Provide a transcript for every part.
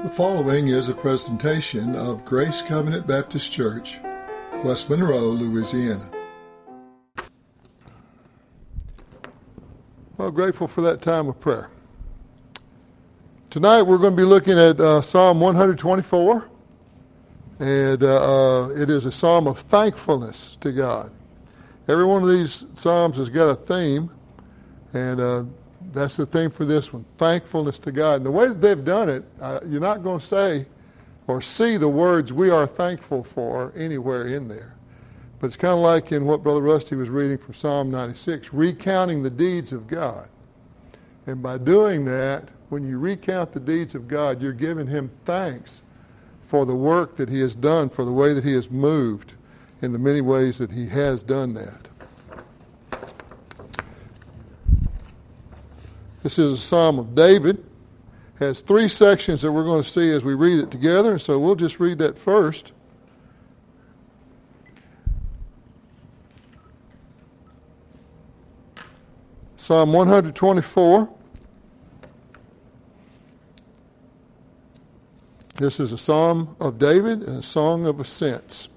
The following is a presentation of Grace Covenant Baptist Church, West Monroe, Louisiana. Well, grateful for that time of prayer. Tonight we're going to be looking at Psalm 124, and it is a psalm of thankfulness to God. Every one of these psalms has got a theme, and that's the theme for this one, thankfulness to God. And the way that they've done it, you're not going to say or see the words we are thankful for anywhere in there. But it's kind of like in what Brother Rusty was reading from Psalm 96, recounting the deeds of God. And by doing that, when you recount the deeds of God, you're giving him thanks for the work that he has done, for the way that he has moved, in the many ways that he has done that. This is a Psalm of David. It has three sections that we're going to see as we read it together, and so we'll just read that first. Psalm 124. This is a psalm of David and a song of ascents.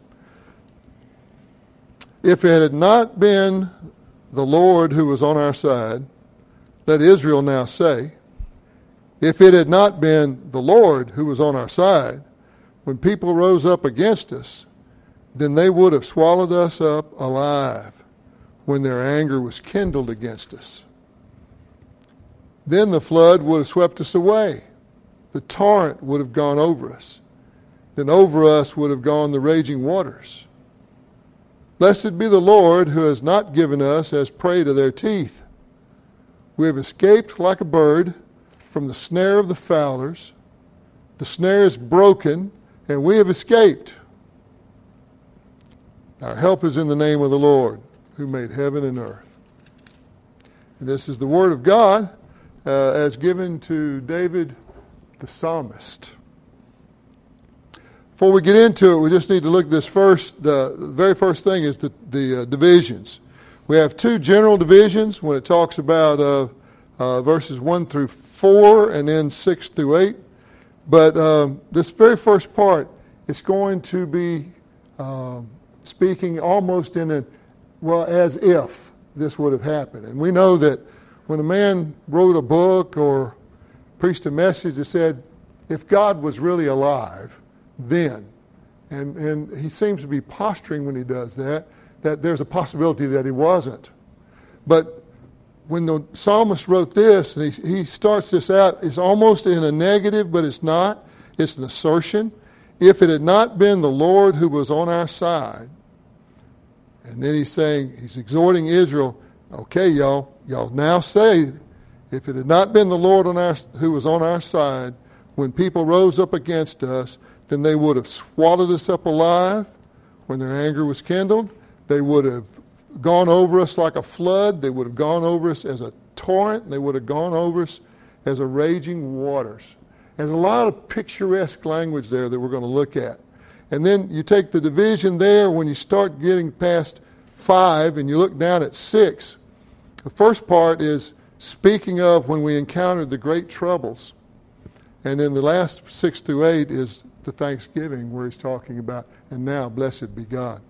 If it had not been the Lord who was on our side, let Israel now say, if it had not been the Lord who was on our side, when people rose up against us, then they would have swallowed us up alive when their anger was kindled against us. Then the flood would have swept us away. The torrent would have gone over us. Then over us would have gone the raging waters. Blessed be the Lord who has not given us as prey to their teeth. We have escaped like a bird from the snare of the fowlers. The snare is broken, and we have escaped. Our help is in the name of the Lord, who made heaven and earth. And this is the word of God as given to David the psalmist. Before we get into it, we just need to look at this first. The very first thing is the divisions. We have two general divisions when it talks about verses 1 through 4 and then 6 through 8. But this very first part is going to be speaking almost as if this would have happened. And we know that when a man wrote a book or preached a message that said, if God was really alive, then, and he seems to be posturing when he does that there's a possibility that he wasn't. But when the psalmist wrote this, and he starts this out, it's almost in a negative, but it's not. It's an assertion. If it had not been the Lord who was on our side, and then he's exhorting Israel, okay, y'all now say, if it had not been the Lord who was on our side, when people rose up against us, then they would have swallowed us up alive when their anger was kindled. They would have gone over us like a flood. They would have gone over us as a torrent. And they would have gone over us as a raging waters. There's a lot of picturesque language there that we're going to look at. And then you take the division there when you start getting past 5 and you look down at 6. The first part is speaking of when we encountered the great troubles. And then the last 6 through 8 is the Thanksgiving where he's talking about, and now blessed be God.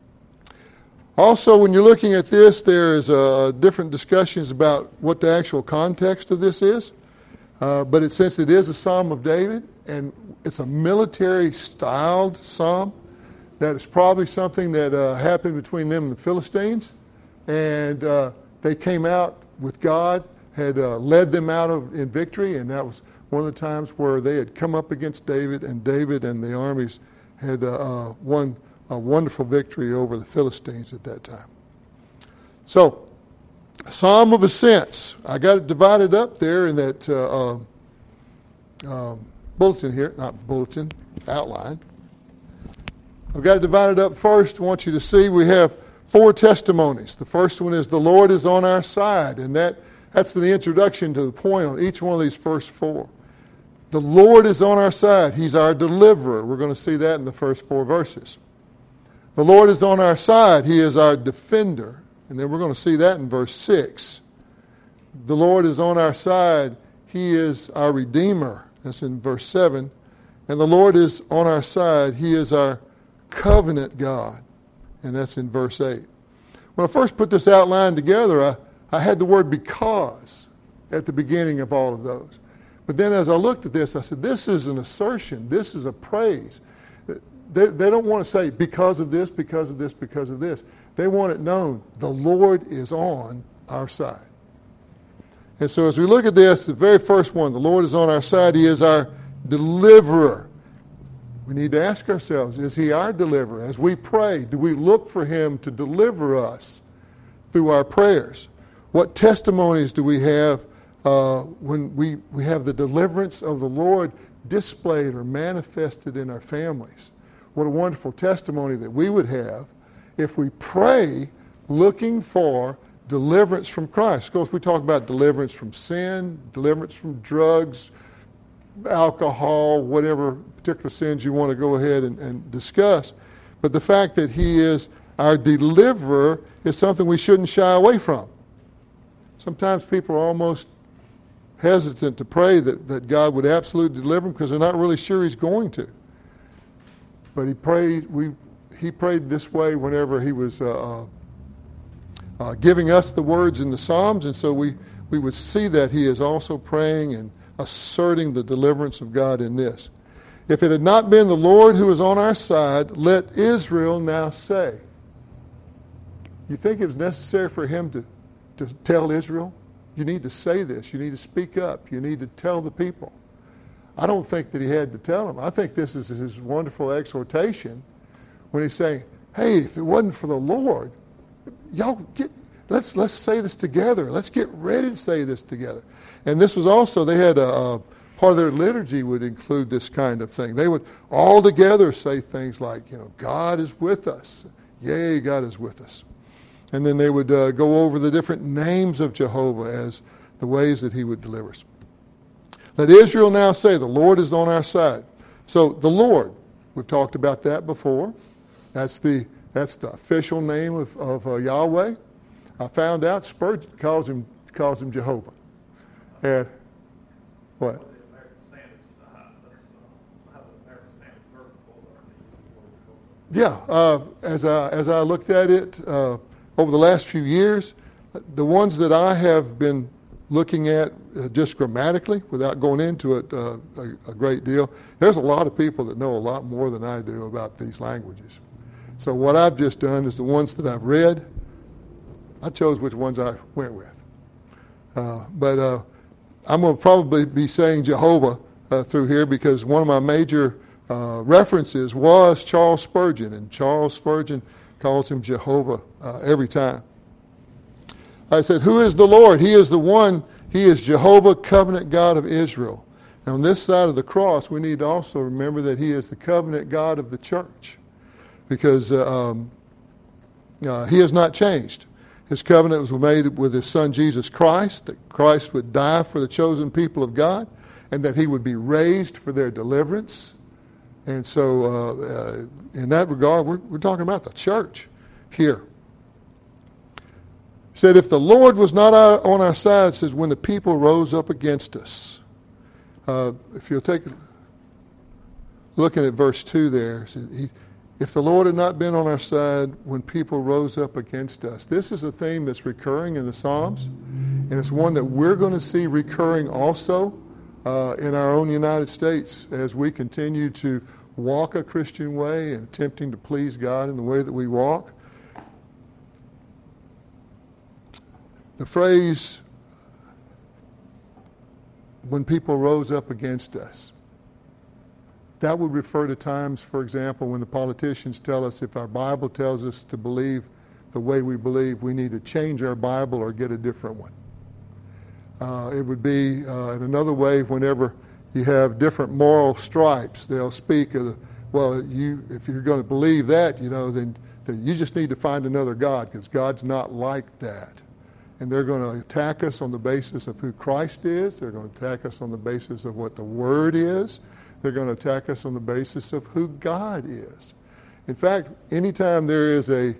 Also, when you're looking at this, there's different discussions about what the actual context of this is. But since it is a Psalm of David, and it's a military-styled psalm, that is probably something that happened between them and the Philistines. And they came out with God, had led them out in victory, and that was one of the times where they had come up against David, and David and the armies had won a wonderful victory over the Philistines at that time. So, Psalm of Ascents. I got it divided up there in that bulletin here, not bulletin, outline. I've got it divided up first. I want you to see we have 4 testimonies. The first one is the Lord is on our side, and that's the introduction to the point on each one of these first 4. The Lord is on our side. He's our deliverer. We're going to see that in the first 4 verses. The Lord is on our side. He is our defender. And then we're going to see that in verse 6. The Lord is on our side. He is our Redeemer. That's in verse 7. and the Lord is on our side. He is our covenant God. And that's in verse 8. When I first put this outline together, I had the word because at the beginning of all of those. But then as I looked at this, I said, this is an assertion. This is a praise. They don't want to say because of this, because of this, because of this. They want it known. The Lord is on our side. And so as we look at this, the very first one, the Lord is on our side. He is our deliverer. We need to ask ourselves, is he our deliverer? As we pray, do we look for him to deliver us through our prayers? What testimonies do we have when we have the deliverance of the Lord displayed or manifested in our families? What a wonderful testimony that we would have if we pray looking for deliverance from Christ. Of course, we talk about deliverance from sin, deliverance from drugs, alcohol, whatever particular sins you want to go ahead and discuss. But the fact that he is our deliverer is something we shouldn't shy away from. Sometimes people are almost hesitant to pray that God would absolutely deliver them because they're not really sure he's going to. But he prayed this way whenever he was giving us the words in the Psalms, and so we would see that he is also praying and asserting the deliverance of God in this. If it had not been the Lord who is on our side, let Israel now say. You think it was necessary for him to tell Israel? You need to say this. You need to speak up. You need to tell the people. I don't think that he had to tell them. I think this is his wonderful exhortation when he's saying, hey, if it wasn't for the Lord, let's say this together. Let's get ready to say this together. And this was also, they had part of their liturgy would include this kind of thing. They would all together say things like, God is with us. Yea, God is with us. And then they would go over the different names of Jehovah as the ways that he would deliver us. Let Israel now say, the Lord is on our side. So the Lord, we've talked about that before. That's the official name of Yahweh. I found out Spurgeon calls him Jehovah. And what? Yeah, as I looked at it over the last few years, the ones that I have been looking at just grammatically, without going into it a great deal, there's a lot of people that know a lot more than I do about these languages. So what I've just done is the ones that I've read, I chose which ones I went with. But I'm going to probably be saying Jehovah through here because one of my major references was Charles Spurgeon, and Charles Spurgeon calls him Jehovah every time. I said, who is the Lord? He is the one, he is Jehovah, covenant God of Israel. And on this side of the cross, we need to also remember that he is the covenant God of the church because he has not changed. His covenant was made with his son Jesus Christ, that Christ would die for the chosen people of God and that he would be raised for their deliverance. And so in that regard, we're talking about the church here. He said, if the Lord was not on our side, says, when the people rose up against us. If you'll take a looking at verse 2 there, if the Lord had not been on our side when people rose up against us. This is a theme that's recurring in the Psalms, and it's one that we're going to see recurring also in our own United States as we continue to walk a Christian way and attempting to please God in the way that we walk. The phrase, when people rose up against us, that would refer to times, for example, when the politicians tell us if our Bible tells us to believe the way we believe, we need to change our Bible or get a different one. It would be, in another way, whenever you have different moral stripes, they'll speak of, if you're going to believe that, then you just need to find another God because God's not like that. And they're going to attack us on the basis of who Christ is. They're going to attack us on the basis of what the Word is. They're going to attack us on the basis of who God is. In fact, anytime there is a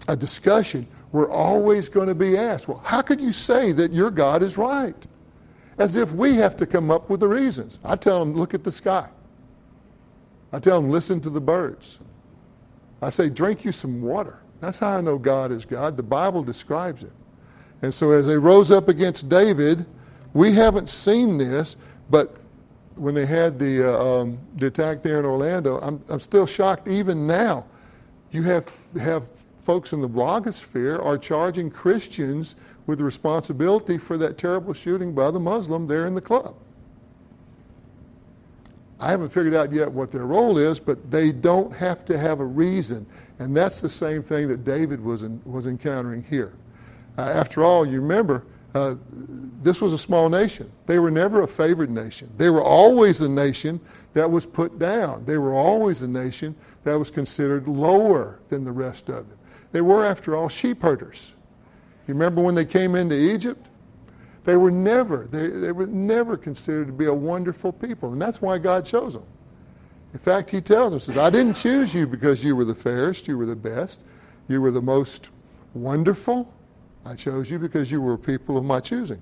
discussion, we're always going to be asked, well, how could you say that your God is right? as if we have to come up with the reasons. I tell them, look at the sky. I tell them, listen to the birds. I say, drink you some water. That's how I know God is God. The Bible describes it. And so as they rose up against David, we haven't seen this, but when they had the attack there in Orlando, I'm still shocked even now. You have folks in the blogosphere are charging Christians with the responsibility for that terrible shooting by the Muslim there in the club. I haven't figured out yet what their role is, but they don't have to have a reason. And that's the same thing that David was encountering here. After all, you remember, this was a small nation. They were never a favored nation. They were always a nation that was put down. They were always a nation that was considered lower than the rest of them. They were, after all, sheep herders. You remember when they came into Egypt? They were never considered to be a wonderful people, and that's why God chose them. In fact, he tells them, says, I didn't choose you because you were the fairest, you were the best, you were the most wonderful. I chose you because you were a people of my choosing.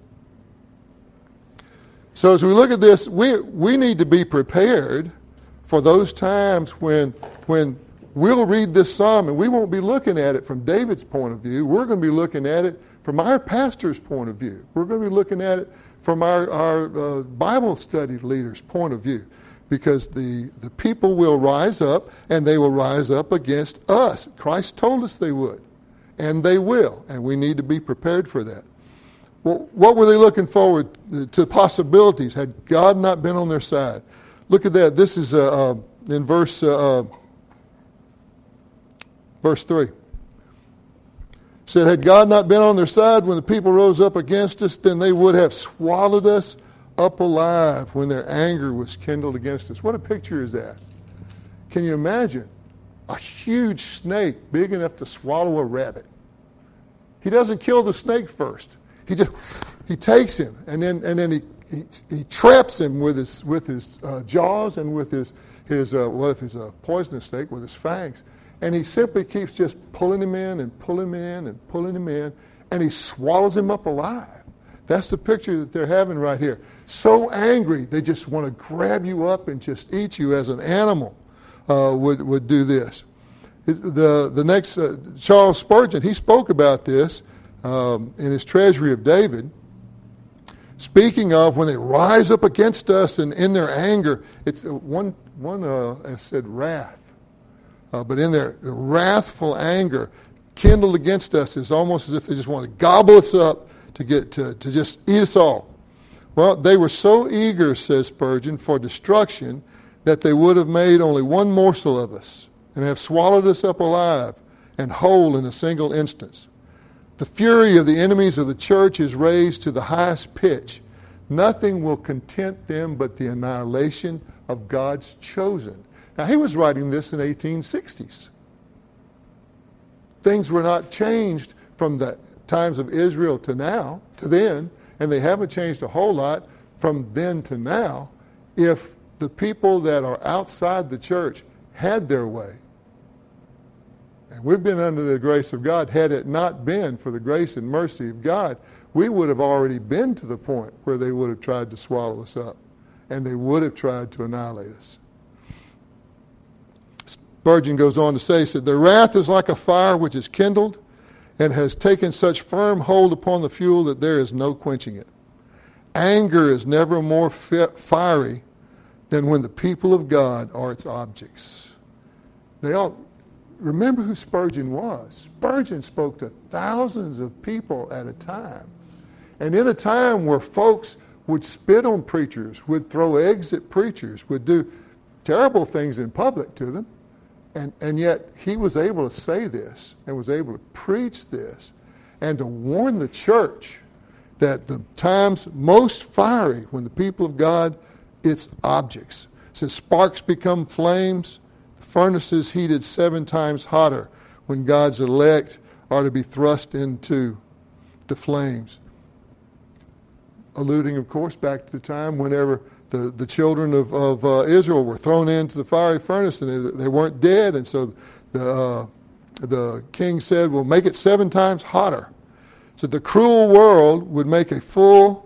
So as we look at this, we need to be prepared for those times when we'll read this psalm and we won't be looking at it from David's point of view. We're going to be looking at it from our pastor's point of view. We're going to be looking at it from our Bible study leader's point of view, because the people will rise up, and they will rise up against us. Christ told us they would, and they will, and we need to be prepared for that. Well, what were they looking forward to? Possibilities. Had God not been on their side? Look at that. This is in verse 3. It said, had God not been on their side when the people rose up against us, then they would have swallowed us up alive when their anger was kindled against us. What a picture is that? Can you imagine a huge snake big enough to swallow a rabbit? He doesn't kill the snake first. He takes him and then he traps him with his jaws and with his well, if he's a poisonous snake, with his fangs. And he simply keeps just pulling him in and pulling him in and pulling him in, and he swallows him up alive. That's the picture that they're having right here. So angry, they just want to grab you up and just eat you as an animal would do this. The next, Charles Spurgeon, he spoke about this in his Treasury of David, speaking of when they rise up against us and in their anger. It's one said wrath. But in their wrathful anger kindled against us is almost as if they just want to gobble us up to just eat us all. Well, they were so eager, says Spurgeon, for destruction that they would have made only one morsel of us and have swallowed us up alive and whole in a single instance. The fury of the enemies of the church is raised to the highest pitch. Nothing will content them but the annihilation of God's chosen. Now, he was writing this in the 1860s. Things were not changed from the times of Israel to now, to then, and they haven't changed a whole lot from then to now if the people that are outside the church had their way. And we've been under the grace of God. Had it not been for the grace and mercy of God, we would have already been to the point where they would have tried to swallow us up, and they would have tried to annihilate us. Spurgeon goes on to say, said, their wrath is like a fire which is kindled and has taken such firm hold upon the fuel that there is no quenching it. Anger is never more fiery than when the people of God are its objects. They all remember who Spurgeon was. Spurgeon spoke to thousands of people at a time. And in a time where folks would spit on preachers, would throw eggs at preachers, would do terrible things in public to them, and yet he was able to say this and was able to preach this and to warn the church that the times most fiery when the people of God, its objects. It says sparks become flames, the furnaces heated 7 times hotter when God's elect are to be thrust into the flames. Alluding, of course, back to the time whenever the children of Israel were thrown into the fiery furnace and they weren't dead, and so the king said, well, make it 7 times hotter. So the cruel world would make a full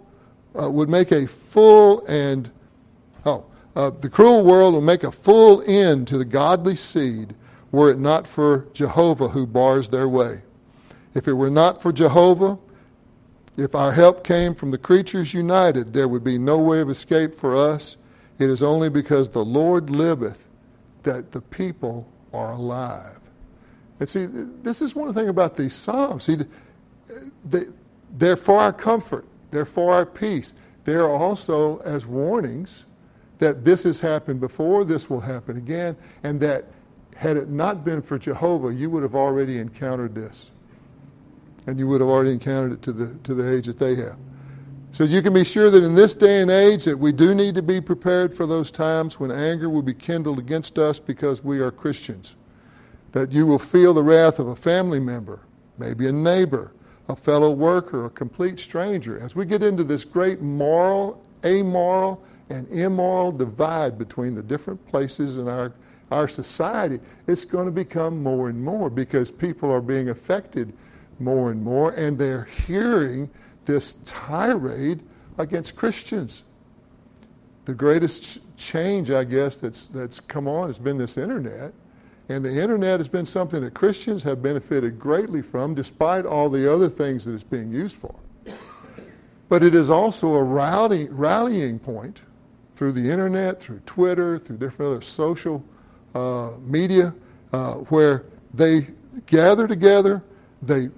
would make a full and the cruel world will make a full end to the godly seed were it not for Jehovah who bars their way. If it were not for Jehovah, if our help came from the creatures united, there would be no way of escape for us. It is only because the Lord liveth that the people are alive. And see, this is one thing about these Psalms. See, they're for our comfort. They're for our peace. They're also as warnings that this has happened before, this will happen again, and that had it not been for Jehovah, you would have already encountered this. And you would have already encountered it to the age that they have. So you can be sure that in this day and age that we do need to be prepared for those times when anger will be kindled against us because we are Christians. That you will feel the wrath of a family member, maybe a neighbor, a fellow worker, a complete stranger. As we get into this great moral, amoral, and immoral divide between the different places in our society, it's going to become more and more because people are being affected more and more, and they're hearing this tirade against Christians. The greatest change, I guess, that's come on has been this internet. And the internet has been something that Christians have benefited greatly from, despite all the other things that it's being used for. But it is also a rallying point through the internet, through Twitter, through different other social media, where they gather together, they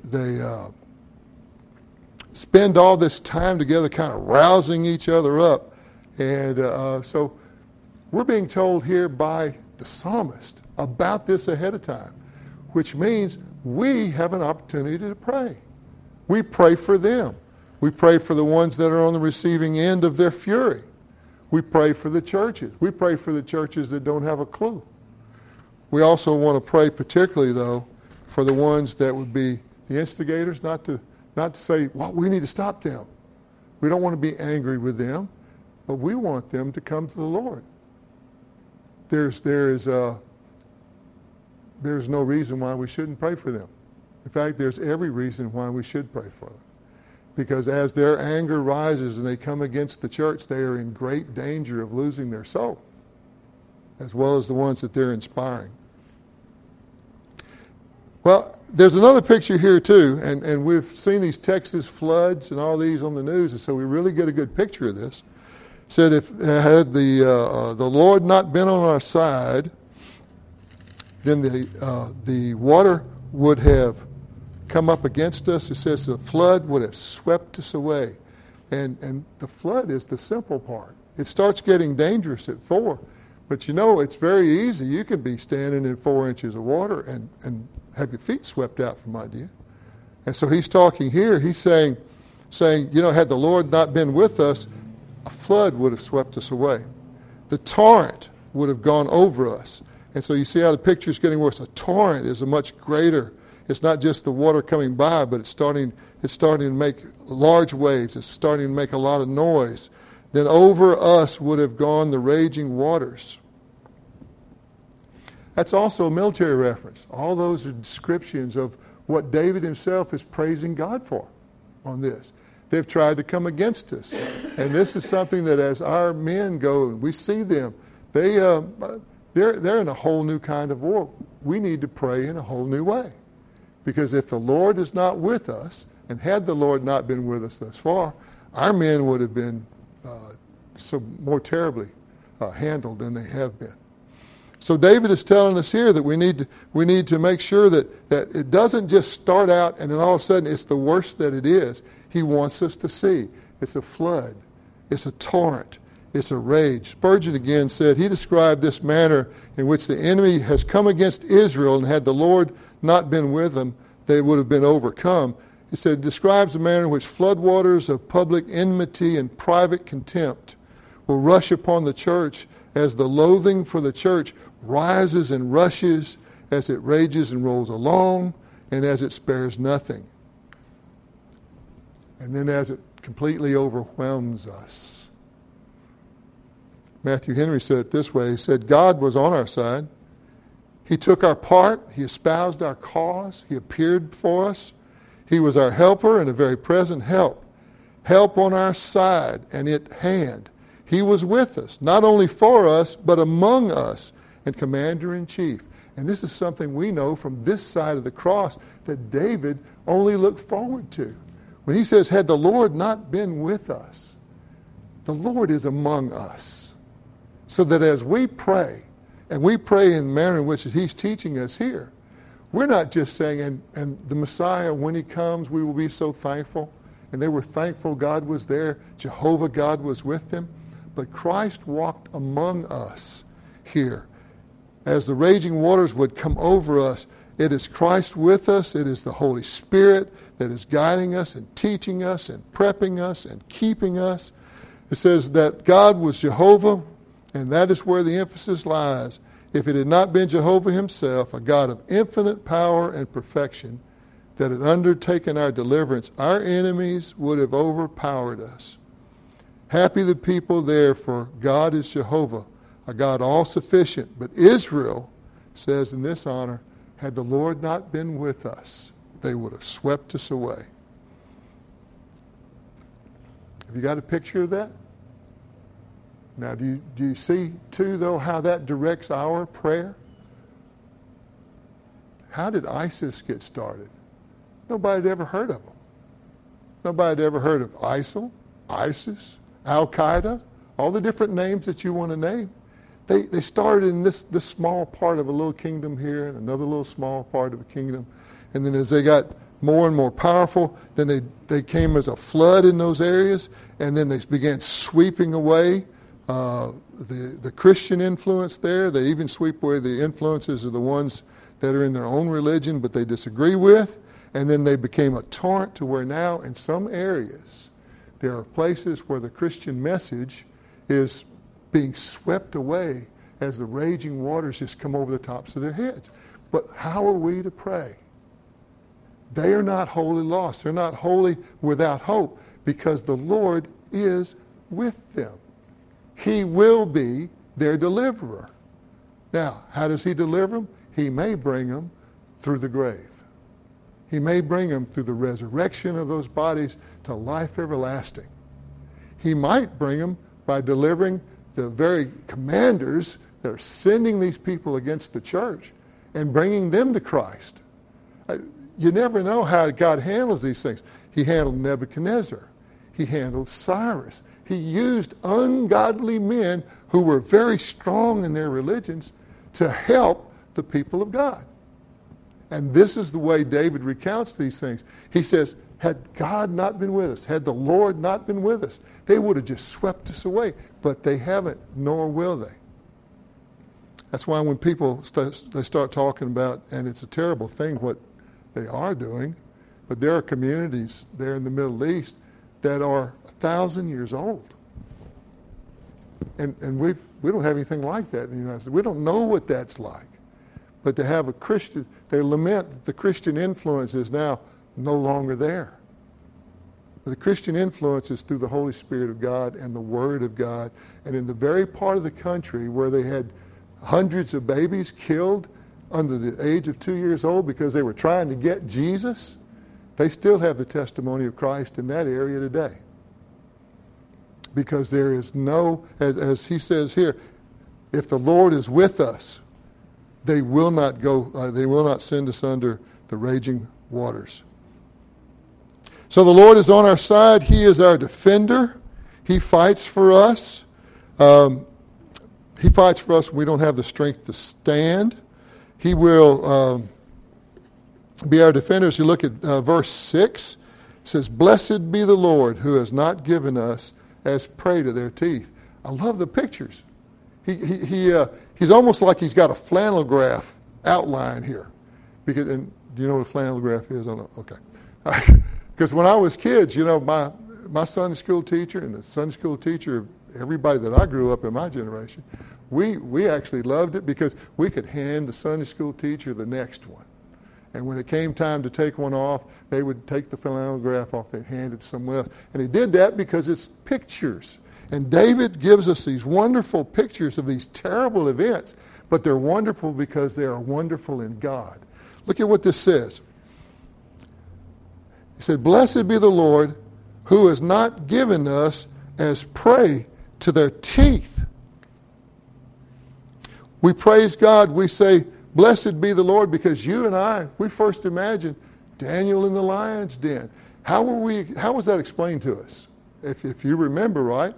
spend all this time together kind of rousing each other up. And so we're being told here by the psalmist about this ahead of time, which means we have an opportunity to pray. We pray for them. We pray for the ones that are on the receiving end of their fury. We pray for the churches. We pray for the churches that don't have a clue. We also want to pray particularly, though, for the ones that would be the instigators, not to say, well, we need to stop them. We don't want to be angry with them, but we want them to come to the Lord. There's no reason why we shouldn't pray for them. In fact, there's every reason why we should pray for them. Because as their anger rises and they come against the church, they are in great danger of losing their soul, as well as the ones that they're inspiring. Well, there's another picture here too, and we've seen these Texas floods and all these on the news, and so we really get a good picture of this. It said if had the Lord not been on our side, then the water would have come up against us. It says the flood would have swept us away. And the flood is the simple part. It starts getting dangerous at 4. But you know, it's very easy. You can be standing in 4 inches of water and have your feet swept out from under you. And so he's talking here. He's saying, you know, had the Lord not been with us, a flood would have swept us away. The torrent would have gone over us. And so you see how the picture is getting worse. A torrent is a much greater. It's not just the water coming by, but it's starting to make large waves. It's starting to make a lot of noise. Then over us would have gone the raging waters. That's also a military reference. All those are descriptions of what David himself is praising God for on this. They've tried to come against us. And this is something that as our men go, we see them, they're in a whole new kind of war. We need to pray in a whole new way. Because if the Lord is not with us, and had the Lord not been with us thus far, our men would have been so more terribly handled than they have been. So David is telling us here that we need to make sure that it doesn't just start out and then all of a sudden it's the worst that it is. He wants us to see it's a flood, it's a torrent, it's a rage. Spurgeon again said he described this manner in which the enemy has come against Israel, and had the Lord not been with them, they would have been overcome. He said it describes the manner in which floodwaters of public enmity and private contempt will rush upon the church as the loathing for the church rises and rushes, as it rages and rolls along, and as it spares nothing. And then as it completely overwhelms us. Matthew Henry said it this way. He said, God was on our side. He took our part. He espoused our cause. He appeared for us. He was our helper and a very present help. help on our side and at hand. He was with us, not only for us, but among us, and commander-in-chief. And this is something we know from this side of the cross that David only looked forward to. When he says, had the Lord not been with us, the Lord is among us. So that as we pray, and we pray in the manner in which he's teaching us here, we're not just saying, and the Messiah, when he comes, we will be so thankful. And they were thankful God was there. Jehovah God was with them. But Christ walked among us here. As the raging waters would come over us, it is Christ with us. It is the Holy Spirit that is guiding us and teaching us and prepping us and keeping us. It says that God was Jehovah, and that is where the emphasis lies. If it had not been Jehovah himself, a God of infinite power and perfection, that had undertaken our deliverance, our enemies would have overpowered us. Happy the people there, for God is Jehovah, a God all-sufficient. But Israel says in this honor, had the Lord not been with us, they would have swept us away. Have you got a picture of that? Now, do you see, too, though, how that directs our prayer? How did ISIS get started? Nobody had ever heard of them. Nobody had ever heard of ISIL, ISIS, Al-Qaeda, all the different names that you want to name. They started in this small part of a little kingdom here and another little small part of a kingdom. And then as they got more and more powerful, then they came as a flood in those areas, and then they began sweeping away the Christian influence there. They even sweep away the influences of the ones that are in their own religion but they disagree with. And then they became a torrent to where now in some areas there are places where the Christian message is being swept away as the raging waters just come over the tops of their heads. But how are we to pray? They are not wholly lost. They're not wholly without hope because the Lord is with them. He will be their deliverer. Now, how does he deliver them? He may bring them through the grave. He may bring them through the resurrection of those bodies to life everlasting. He might bring them by delivering the very commanders that are sending these people against the church and bringing them to Christ. You never know how God handles these things. He handled Nebuchadnezzar. He handled Cyrus. He used ungodly men who were very strong in their religions to help the people of God. And this is the way David recounts these things. He says, had God not been with us, had the Lord not been with us, they would have just swept us away. But they haven't, nor will they. That's why when people start talking about, and it's a terrible thing what they are doing, but there are communities there in the Middle East that are 1,000 years old. And we don't have anything like that in the United States. We don't know what that's like. But to have a Christian, they lament that the Christian influence is now no longer there. But the Christian influence is through the Holy Spirit of God and the Word of God. And in the very part of the country where they had hundreds of babies killed under the age of 2 years old because they were trying to get Jesus, they still have the testimony of Christ in that area today. Because there is no, as he says here, if the Lord is with us, they will not send us under the raging waters. So the Lord is on our side. He is our defender. He fights for us. He fights for us when we don't have the strength to stand. He will be our defender. As you look at verse 6, it says, "Blessed be the Lord who has not given us as prey to their teeth." I love the pictures. He's almost like he's got a flannel graph outline here. Because, and do you know what a flannel graph is? I don't know. Okay. Because when I was kids, you know, my Sunday school teacher and the Sunday school teacher of everybody that I grew up in my generation, we actually loved it because we could hand the Sunday school teacher the next one. And when it came time to take one off, they would take the flannel graph off, they'd hand it to someone else. And he did that because it's pictures. And David gives us these wonderful pictures of these terrible events, but they're wonderful because they are wonderful in God. Look at what this says. He said, "Blessed be the Lord who has not given us as prey to their teeth. We praise God. We say, blessed be the Lord, because you and I, we first imagined Daniel in the lion's den. How was that explained to us? If you remember right,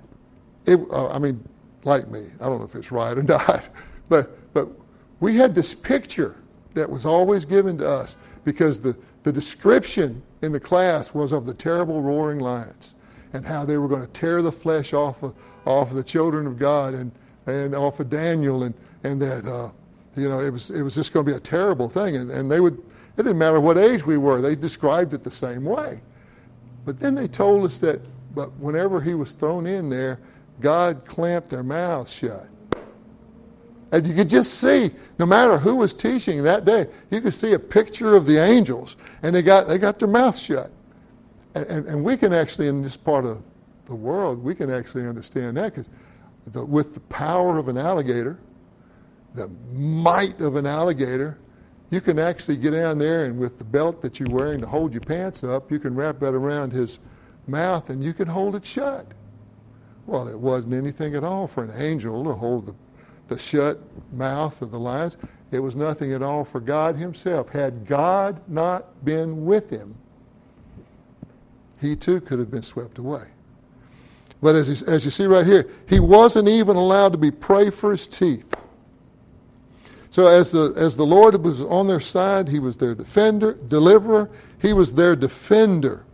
like me, I don't know if it's right or not, but we had this picture that was always given to us, because the description in the class was of the terrible roaring lions and how they were going to tear the flesh off of the children of God and off of Daniel, and that it was just going to be a terrible thing, and it didn't matter what age we were, they described it the same way. But then they told us that, but whenever he was thrown in there, God clamped their mouths shut. And you could just see, no matter who was teaching that day, you could see a picture of the angels, and they got their mouths shut. And we can actually, in this part of the world, we can actually understand that, because with the power of an alligator, the might of an alligator, you can actually get down there, and with the belt that you're wearing to hold your pants up, you can wrap that around his mouth and you can hold it shut. Well, it wasn't anything at all for an angel to hold the shut mouth of the lions. It was nothing at all for God himself. Had God not been with him, he too could have been swept away. But as you see right here, he wasn't even allowed to be prey for his teeth. So as the Lord was on their side, he was their deliverer. He was their defender.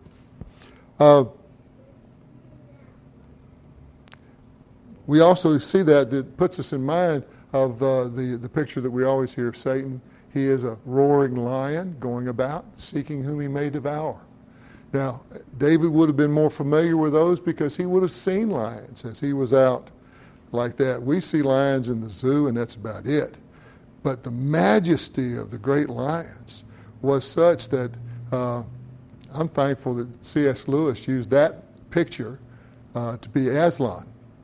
We also see that puts us in mind of the picture that we always hear of Satan. He is a roaring lion going about, seeking whom he may devour. Now, David would have been more familiar with those because he would have seen lions as he was out like that. We see lions in the zoo, and that's about it. But the majesty of the great lions was such that I'm thankful that C.S. Lewis used that picture to be Aslan.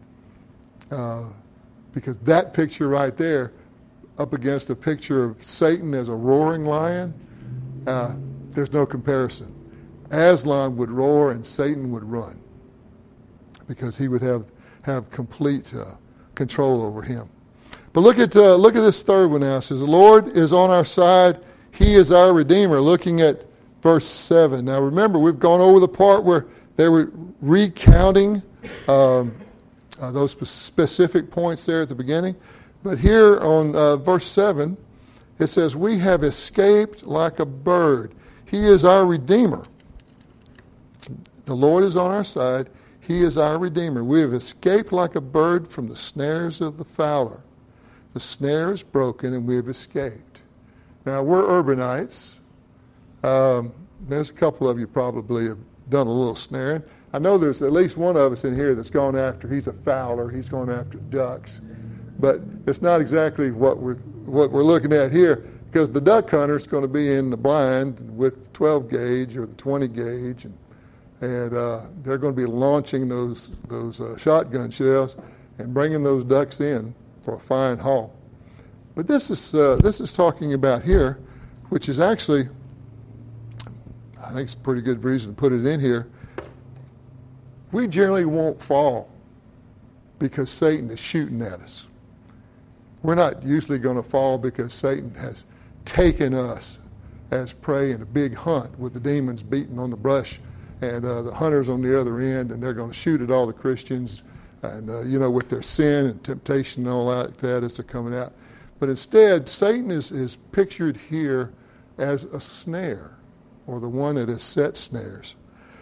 Because that picture right there, up against a picture of Satan as a roaring lion, there's no comparison. Aslan would roar and Satan would run, because he would have complete control over him. But look at this third one now. It says, the Lord is on our side. He is our Redeemer. Looking at verse 7. Now remember, we've gone over the part where they were recounting those specific points there at the beginning. But here on verse 7, it says, we have escaped like a bird. He is our Redeemer. The Lord is on our side. He is our Redeemer. We have escaped like a bird from the snares of the fowler. The snare is broken and we have escaped. Now, we're urbanites. There's a couple of you probably have done a little snaring. I know there's at least one of us in here that's gone after, he's a fowler, he's going after ducks. But it's not exactly what we're looking at here, because the duck hunter is going to be in the blind with 12 gauge or the 20 gauge, and they're going to be launching those shotgun shells and bringing those ducks in for a fine haul. But this is talking about here, which is actually, I think it's a pretty good reason to put it in here. We generally won't fall because Satan is shooting at us. We're not usually going to fall because Satan has taken us as prey in a big hunt with the demons beating on the brush and the hunters on the other end, and they're going to shoot at all the Christians and, with their sin and temptation and all like that as they're coming out. But instead, Satan is pictured here as a snare, or the one that has set snares.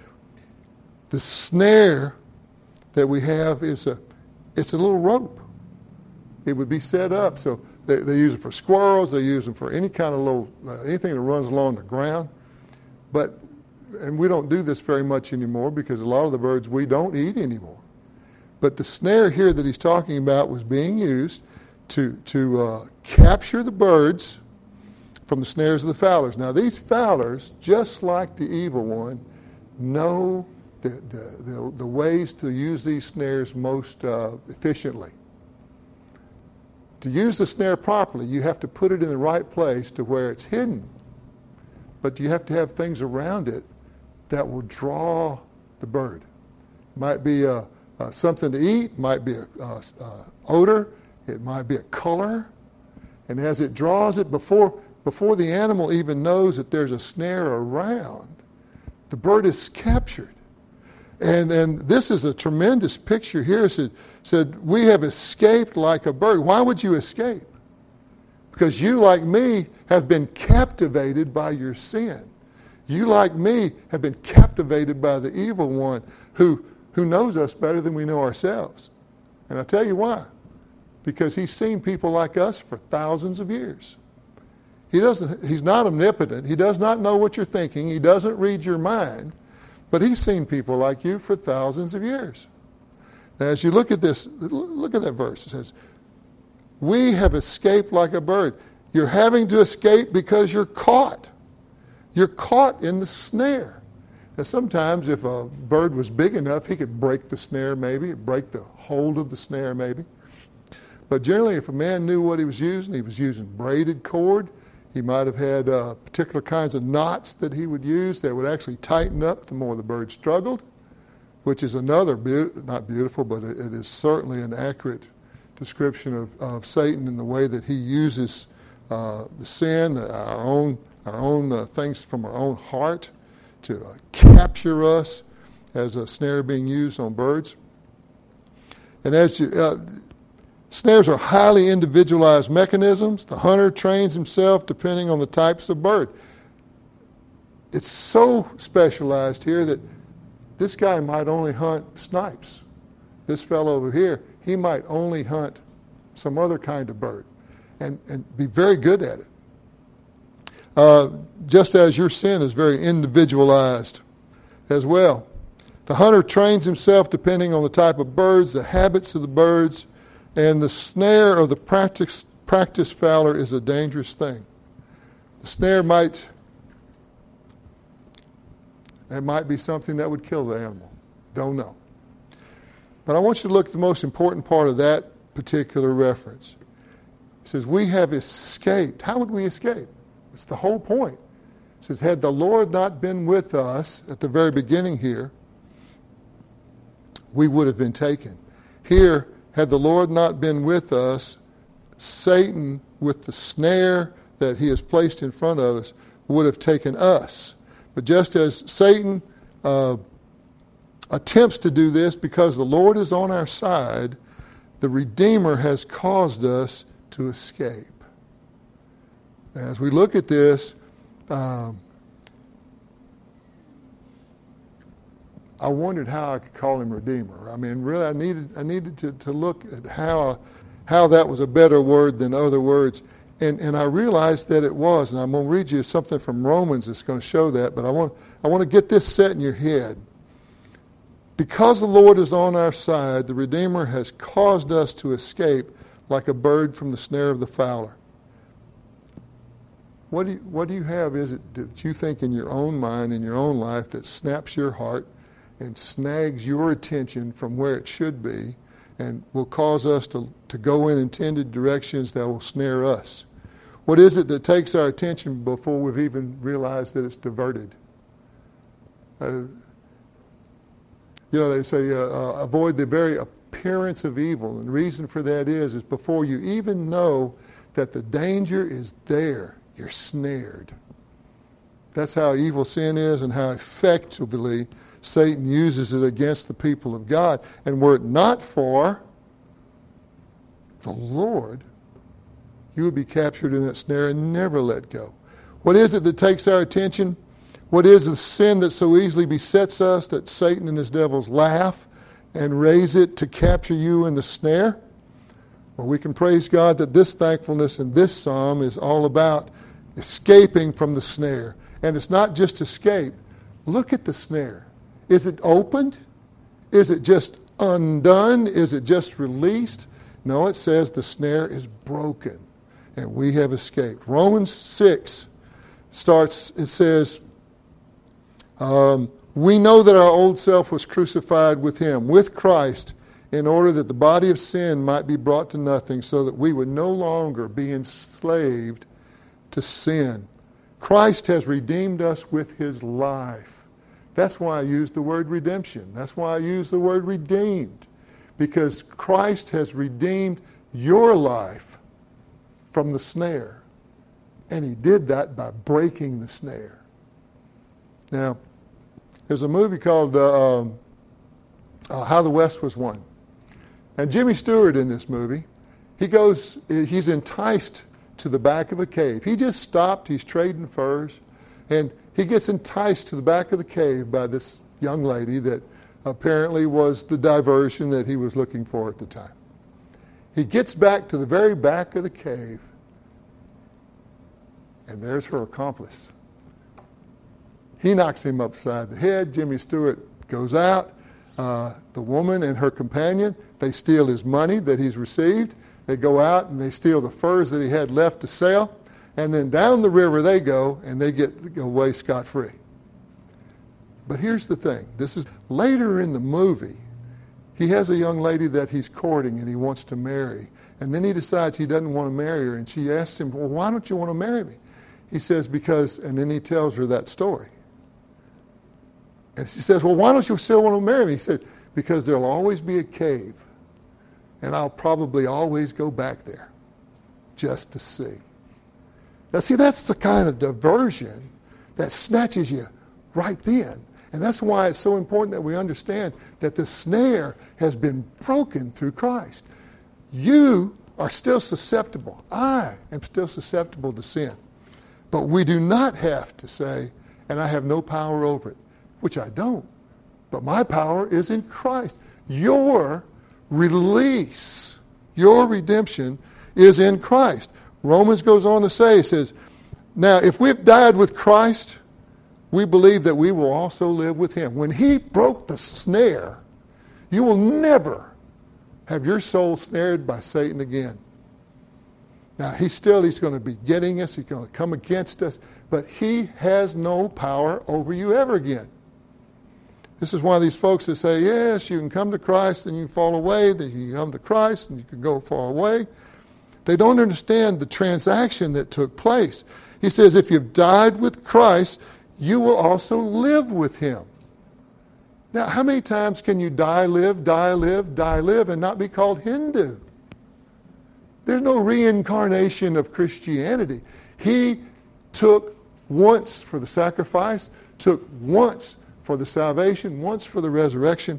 The snare that we have it's a little rope. It would be set up, so they use it for squirrels, they use them for any kind of anything that runs along the ground. And we don't do this very much anymore because a lot of the birds we don't eat anymore. But the snare here that he's talking about was being used to capture the birds from the snares of the fowlers. Now these fowlers, just like the evil one, know the ways to use these snares most efficiently. To use the snare properly, you have to put it in the right place to where it's hidden. But you have to have things around it that will draw the bird. It might be something to eat, it might be a odor, it might be a color. And as it draws it, before the animal even knows that there's a snare around, the bird is captured. And this is a tremendous picture here. It said, we have escaped like a bird. Why would you escape? Because you, like me, have been captivated by your sin. You, like me, have been captivated by the evil one who knows us better than we know ourselves. And I'll tell you why. Because he's seen people like us for thousands of years. He's not omnipotent. He does not know what you're thinking. He doesn't read your mind. But he's seen people like you for thousands of years. Now, as you look at this, look at that verse. It says, we have escaped like a bird. You're having to escape because you're caught. You're caught in the snare. Now, sometimes if a bird was big enough, he could break the snare maybe, break the hold of the snare maybe. But generally, if a man knew what he was using braided cord. He might have had particular kinds of knots that he would use that would actually tighten up the more the bird struggled, which is another, not beautiful, but it is certainly an accurate description of Satan in the way that he uses the sin, our own things from our own heart to capture us as a snare being used on birds. And as snares are highly individualized mechanisms. The hunter trains himself depending on the types of bird. It's so specialized here that this guy might only hunt snipes. This fellow over here, he might only hunt some other kind of bird and be very good at it. Just as your sin is very individualized as well. The hunter trains himself depending on the type of birds, the habits of the birds, and the snare of the practice fowler is a dangerous thing. The snare might be something that would kill the animal. Don't know. But I want you to look at the most important part of that particular reference. It says, we have escaped. How would we escape? It's the whole point. It says, had the Lord not been with us at the very beginning here, we would have been taken. Here, had the Lord not been with us, Satan, with the snare that he has placed in front of us, would have taken us. But just as Satan attempts to do this because the Lord is on our side, the Redeemer has caused us to escape. As we look at this, I wondered how I could call him Redeemer. I mean, really, I needed to look at how that was a better word than other words. And I realized that it was. And I'm going to read you something from Romans that's going to show that. But I want to get this set in your head. Because the Lord is on our side, the Redeemer has caused us to escape like a bird from the snare of the fowler. What do you have is it that you think in your own mind, in your own life, that snaps your heart and snags your attention from where it should be and will cause us to go in intended directions that will snare us? What is it that takes our attention before we've even realized that it's diverted? They say avoid the very appearance of evil. And the reason for that is before you even know that the danger is there, you're snared. That's how evil sin is and how effectively Satan uses it against the people of God. And were it not for the Lord, you would be captured in that snare and never let go. What is it that takes our attention? What is the sin that so easily besets us that Satan and his devils laugh and raise it to capture you in the snare? Well, we can praise God that this thankfulness in this psalm is all about escaping from the snare. And it's not just escape. Look at the snare. Is it opened? Is it just undone? Is it just released? No, it says the snare is broken and we have escaped. Romans 6 starts, it says, we know that our old self was crucified with him, with Christ, in order that the body of sin might be brought to nothing, so that we would no longer be enslaved to sin. Christ has redeemed us with his life. That's why I use the word redemption. That's why I use the word redeemed. Because Christ has redeemed your life from the snare. And he did that by breaking the snare. Now, there's a movie called How the West Was Won. And Jimmy Stewart in this movie, he's enticed to the back of a cave. He just stopped, he's trading furs, and he gets enticed to the back of the cave by this young lady that apparently was the diversion that he was looking for at the time. He gets back to the very back of the cave, and there's her accomplice. He knocks him upside the head. Jimmy Stewart goes out. The woman and her companion, they steal his money that he's received. They go out and they steal the furs that he had left to sell. And then down the river they go, and they get away scot-free. But here's the thing. This is later in the movie. He has a young lady that he's courting and he wants to marry. And then he decides he doesn't want to marry her. And she asks him, well, why don't you want to marry me? He says, because, and then he tells her that story. And she says, well, why don't you still want to marry me? He said, because there'll always be a cave. And I'll probably always go back there just to see. Now, see, that's the kind of diversion that snatches you right then. And that's why it's so important that we understand that the snare has been broken through Christ. You are still susceptible. I am still susceptible to sin. But we do not have to say, and I have no power over it, which I don't. But my power is in Christ. Your release, your redemption is in Christ. Romans goes on to say, it says, now if we've died with Christ, we believe that we will also live with him. When he broke the snare, you will never have your soul snared by Satan again. Now, he's going to be getting us. He's going to come against us. But he has no power over you ever again. This is one of these folks that say, yes, you can come to Christ and you can fall away. Then you can come to Christ and you can go far away. They don't understand the transaction that took place. He says, if you've died with Christ, you will also live with him. Now, how many times can you die, live, and not be called Hindu? There's no reincarnation of Christianity. He took once for the sacrifice, took once for the salvation, once for the resurrection,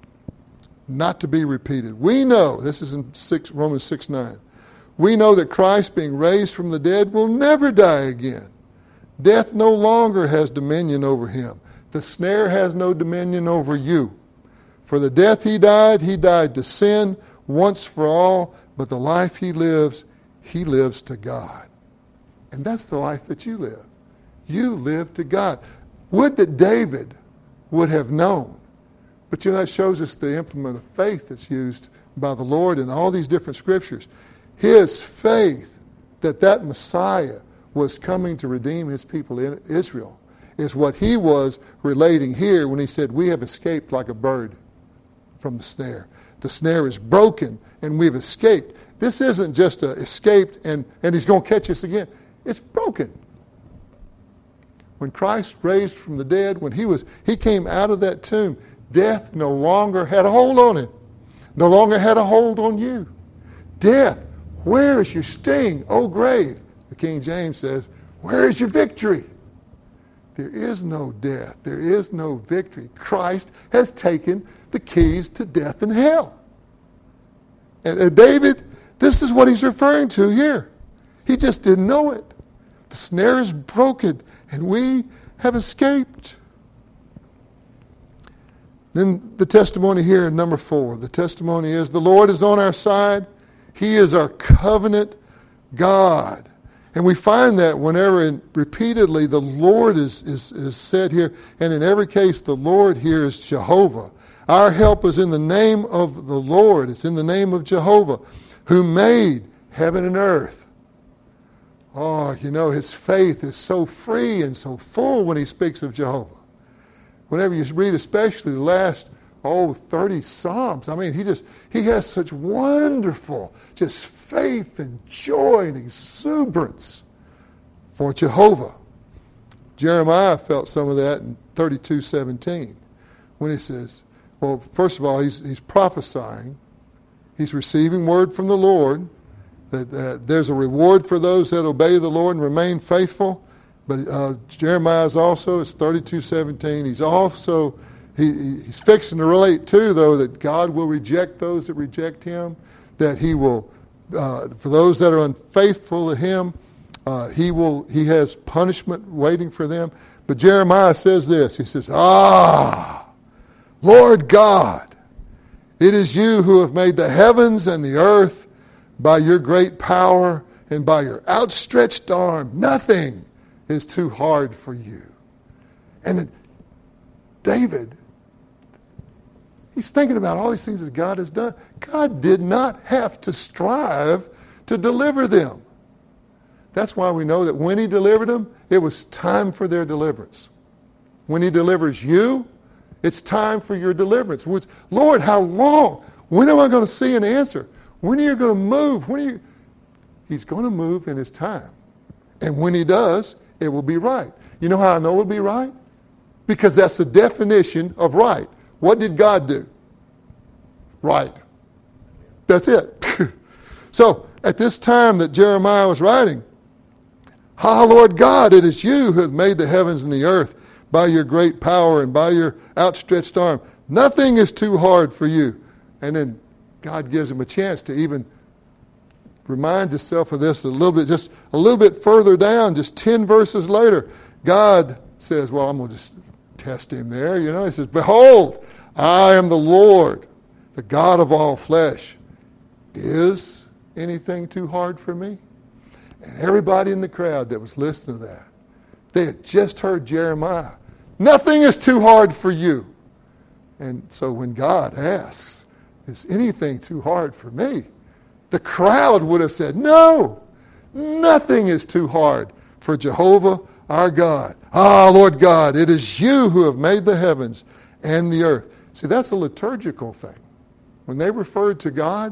not to be repeated. We know, this is in Romans 6:9, we know that Christ, being raised from the dead, will never die again. Death no longer has dominion over him. The snare has no dominion over you. For the death he died to sin once for all, but the life he lives to God. And that's the life that you live. You live to God. Would that David would have known. But you know, that shows us the implement of faith that's used by the Lord in all these different scriptures. His faith that Messiah was coming to redeem his people in Israel is what he was relating here when he said, we have escaped like a bird from the snare. The snare is broken and we've escaped. This isn't just escaped and he's going to catch us again. It's broken. When Christ raised from the dead, when he came out of that tomb, death no longer had a hold on him. No longer had a hold on you. Death, where is your sting, O grave? The King James says, where is your victory? There is no death. There is no victory. Christ has taken the keys to death and hell. And David, this is what he's referring to here. He just didn't know it. The snare is broken, and we have escaped. Then the testimony here in number 4. The testimony is, the Lord is on our side. He is our covenant God. And we find that whenever repeatedly the Lord is said here, and in every case the Lord here is Jehovah. Our help is in the name of the Lord. It's in the name of Jehovah, who made heaven and earth. Oh, you know, his faith is so free and so full when he speaks of Jehovah. Whenever you read especially the last, 30 Psalms, I mean, he has such wonderful just faith and joy and exuberance for Jehovah. Jeremiah felt some of that in 32:17, when he says, well, first of all, he's prophesying. He's receiving word from the Lord that there's a reward for those that obey the Lord and remain faithful. But Jeremiah is also, it's 32:17. He's also, he's fixing to relate too, though, that God will reject those that reject him, that he will, for those that are unfaithful to him, he has punishment waiting for them. But Jeremiah says this, he says, Lord God, it is you who have made the heavens and the earth by your great power and by your outstretched arm. Nothing is too hard for you. And then David, he's thinking about all these things that God has done. God did not have to strive to deliver them. That's why we know that when he delivered them, it was time for their deliverance. When he delivers you, it's time for your deliverance. Lord, how long? When am I going to see an answer? When are you going to move? He's going to move in his time. And when he does, it will be right. You know how I know it will be right? Because that's the definition of right. What did God do? Right. That's it. So, at this time that Jeremiah was writing, Lord God, it is you who have made the heavens and the earth by your great power and by your outstretched arm. Nothing is too hard for you. And then God gives him a chance to even remind himself of this a little bit, just a little bit further down, just 10 verses later. God says, well, I'm going to just test him there. You know, he says, behold, I am the Lord, the God of all flesh. Is anything too hard for me? And everybody in the crowd that was listening to that, they had just heard Jeremiah. Nothing is too hard for you. And so when God asks, is anything too hard for me? The crowd would have said, no, nothing is too hard for Jehovah our God. Lord God, it is you who have made the heavens and the earth. See, that's a liturgical thing. When they referred to God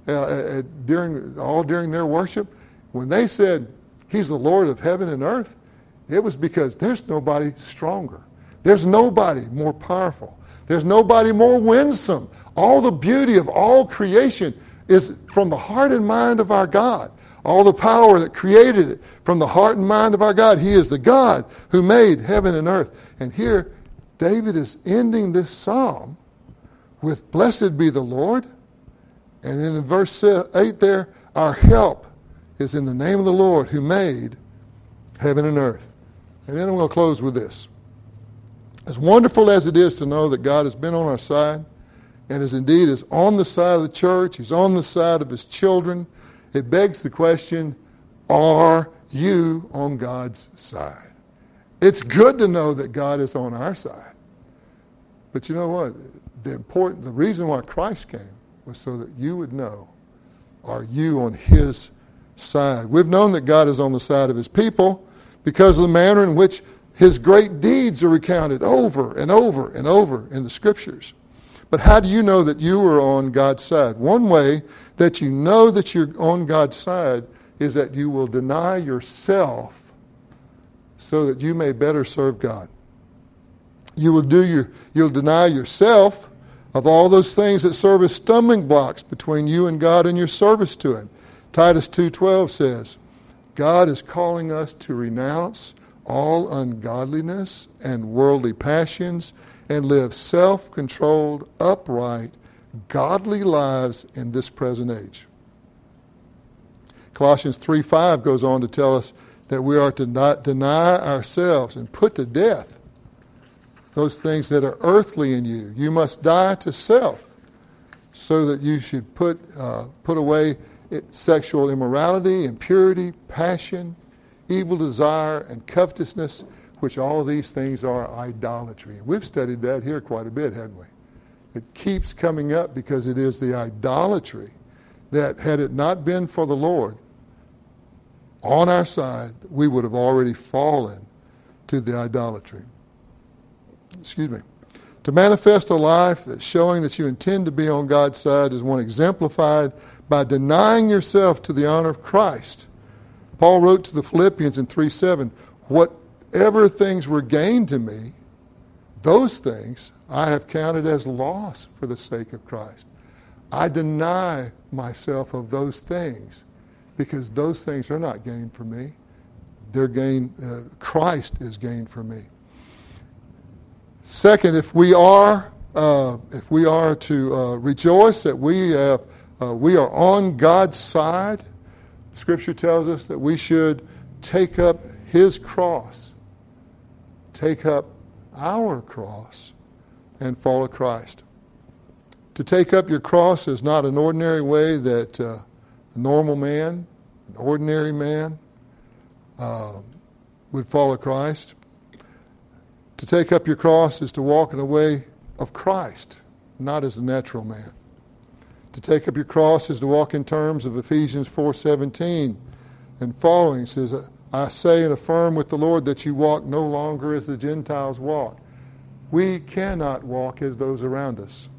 during their worship, when they said he's the Lord of heaven and earth, it was because there's nobody stronger. There's nobody more powerful. There's nobody more winsome. All the beauty of all creation is from the heart and mind of our God. All the power that created it from the heart and mind of our God. He is the God who made heaven and earth. And here, David is ending this psalm with, blessed be the Lord. And then in verse 8 there, our help is in the name of the Lord who made heaven and earth. And then I'm going to close with this. As wonderful as it is to know that God has been on our side, and as indeed is on the side of the church, he's on the side of his children, it begs the question, are you on God's side? It's good to know that God is on our side. But you know what? The reason why Christ came was so that you would know, are you on his side? We've known that God is on the side of his people because of the manner in which his great deeds are recounted over and over and over in the Scriptures. But how do you know that you are on God's side? One way that you know that you're on God's side is that you will deny yourself so that you may better serve God. You'll deny yourself of all those things that serve as stumbling blocks between you and God and your service to him. Titus 2:12 says, God is calling us to renounce all ungodliness and worldly passions and live self-controlled, upright, godly lives in this present age. Colossians 3:5 goes on to tell us that we are to not deny ourselves and put to death those things that are earthly in you. You must die to self so that you should put away sexual immorality, impurity, passion, evil desire, and covetousness, which all these things are idolatry. And we've studied that here quite a bit, haven't we? It keeps coming up because it is the idolatry that, had it not been for the Lord on our side, we would have already fallen to the idolatry. To manifest a life that's showing that you intend to be on God's side is one exemplified by denying yourself to the honor of Christ. Paul wrote to the Philippians in 3:7, whatever things were gained to me, those things I have counted as loss for the sake of Christ. I deny myself of those things because those things are not gain for me. They're gain. Christ is gain for me. Second, if we are to rejoice that we are on God's side, Scripture tells us that we should take up His cross, take up our cross, and follow Christ. To take up your cross is not an ordinary way that a normal man, an ordinary man, would follow Christ. To take up your cross is to walk in the way of Christ, not as a natural man. To take up your cross is to walk in terms of Ephesians 4:17 and following. It says, I say and affirm with the Lord that you walk no longer as the Gentiles walk. We cannot walk as those around us.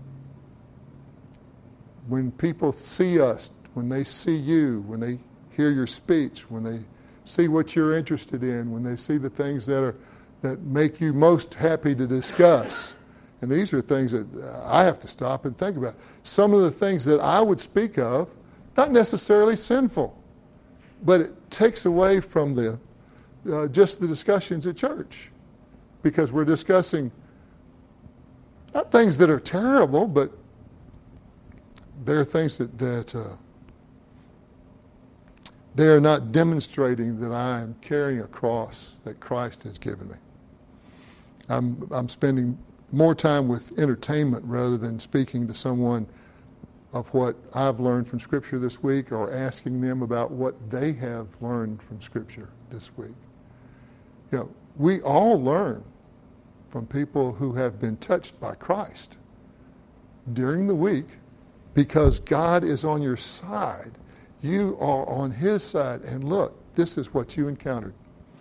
When people see us, when they see you, when they hear your speech, when they see what you're interested in, when they see the things that make you most happy to discuss. And these are things that I have to stop and think about. Some of the things that I would speak of, not necessarily sinful, but it takes away from just the discussions at church. Because we're discussing not things that are terrible, but there are things that they are not demonstrating that I am carrying a cross that Christ has given me. I'm spending more time with entertainment rather than speaking to someone of what I've learned from Scripture this week or asking them about what they have learned from Scripture this week. You know, we all learn from people who have been touched by Christ during the week because God is on your side. You are on His side, and look, this is what you encountered.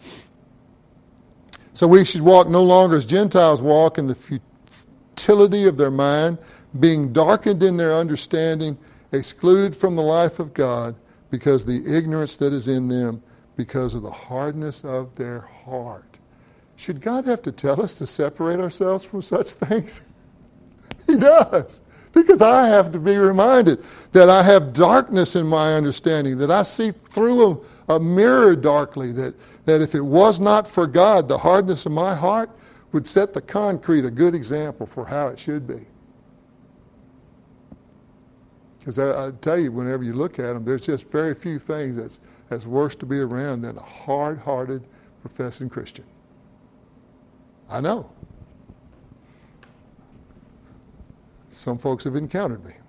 So we should walk no longer as Gentiles walk in the futility of their mind, being darkened in their understanding, excluded from the life of God because the ignorance that is in them, because of the hardness of their heart. Should God have to tell us to separate ourselves from such things? He does. Because I have to be reminded that I have darkness in my understanding, that I see through a mirror darkly, that if it was not for God, the hardness of my heart would set the concrete a good example for how it should be. Because I tell you, whenever you look at them, there's just very few things that's worse to be around than a hard-hearted professing Christian. I know. Some folks have encountered me.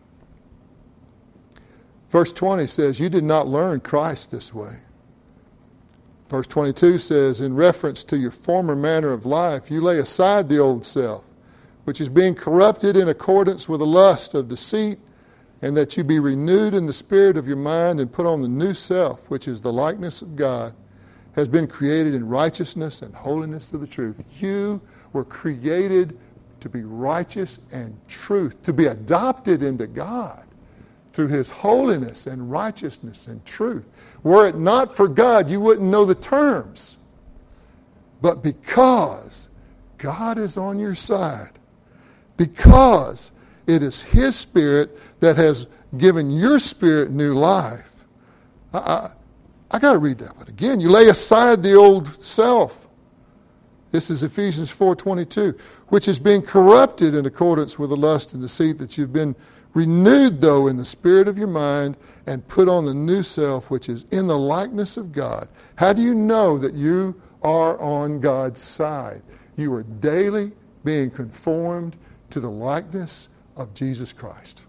Verse 20 says, you did not learn Christ this way. Verse 22 says, in reference to your former manner of life, you lay aside the old self, which is being corrupted in accordance with the lust of deceit, and that you be renewed in the spirit of your mind and put on the new self, which is the likeness of God, has been created in righteousness and holiness of the truth. You were created to be righteous and truth, to be adopted into God through His holiness and righteousness and truth. Were it not for God, you wouldn't know the terms. But because God is on your side, because it is His Spirit that has given your spirit new life, I got to read that one again. You lay aside the old self. This is Ephesians 4:22, which is being corrupted in accordance with the lust and deceit, that you've been renewed, though, in the spirit of your mind, and put on the new self, which is in the likeness of God. How do you know that you are on God's side? You are daily being conformed to the likeness of Jesus Christ.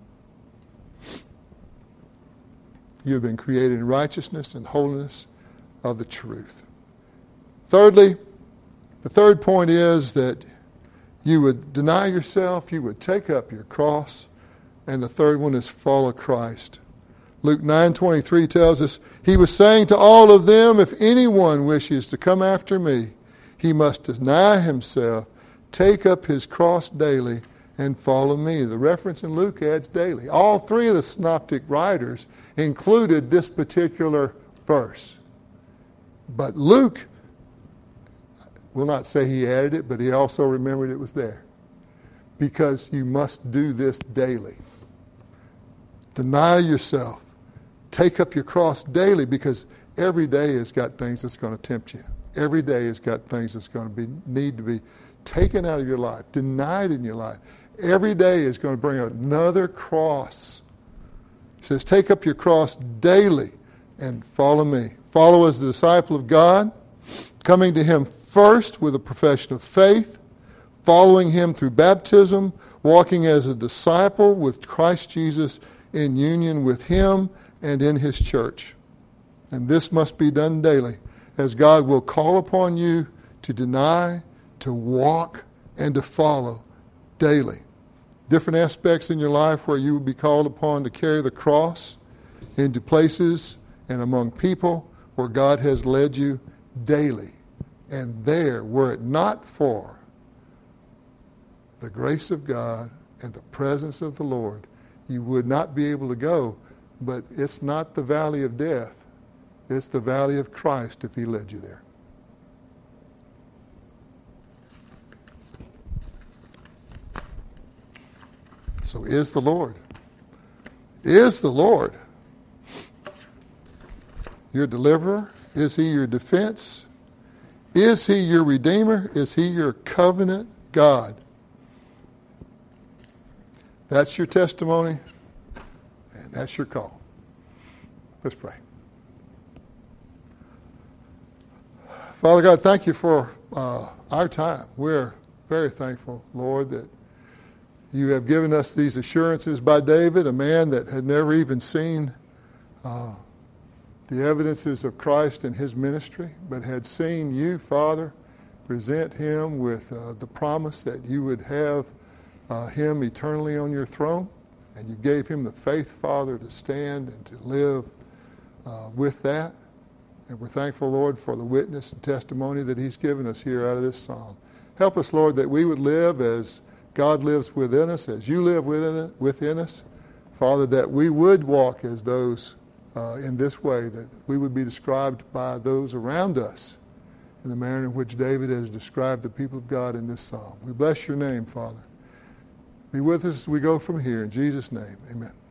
You have been created in righteousness and holiness of the truth. Thirdly, the third point is that you would deny yourself, you would take up your cross, and the third one is follow Christ. Luke 9:23 tells us, He was saying to all of them, if anyone wishes to come after me, he must deny himself, take up his cross daily, and follow me. The reference in Luke adds daily. All three of the synoptic writers included this particular verse. But Luke We'll not say he added it, but he also remembered it was there. Because you must do this daily. Deny yourself. Take up your cross daily, because every day has got things that's going to tempt you. Every day has got things that's going to need to be taken out of your life, denied in your life. Every day is going to bring another cross. He says, take up your cross daily and follow me. Follow as the disciple of God, coming to him first with a profession of faith, following him through baptism, walking as a disciple with Christ Jesus in union with him and in his church. And this must be done daily, as God will call upon you to deny, to walk, and to follow daily. Different aspects in your life where you will be called upon to carry the cross into places and among people where God has led you daily. And there, were it not for the grace of God and the presence of the Lord, you would not be able to go. But it's not the valley of death. It's the valley of Christ if he led you there. So is the Lord. Is the Lord your deliverer? Is he your defense? Is he your redeemer? Is he your covenant God? That's your testimony, and that's your call. Let's pray. Father God, thank you for our time. We're very thankful, Lord, that you have given us these assurances by David, a man that had never even seen the evidences of Christ in his ministry, but had seen you, Father, present him with the promise that you would have him eternally on your throne. And you gave him the faith, Father, to stand and to live with that. And we're thankful, Lord, for the witness and testimony that he's given us here out of this psalm. Help us, Lord, that we would live as God lives within us, as you live within us. Father, that we would walk as those in this way, that we would be described by those around us in the manner in which David has described the people of God in this psalm. We bless your name, Father. Be with us as we go from here. In Jesus' name, amen.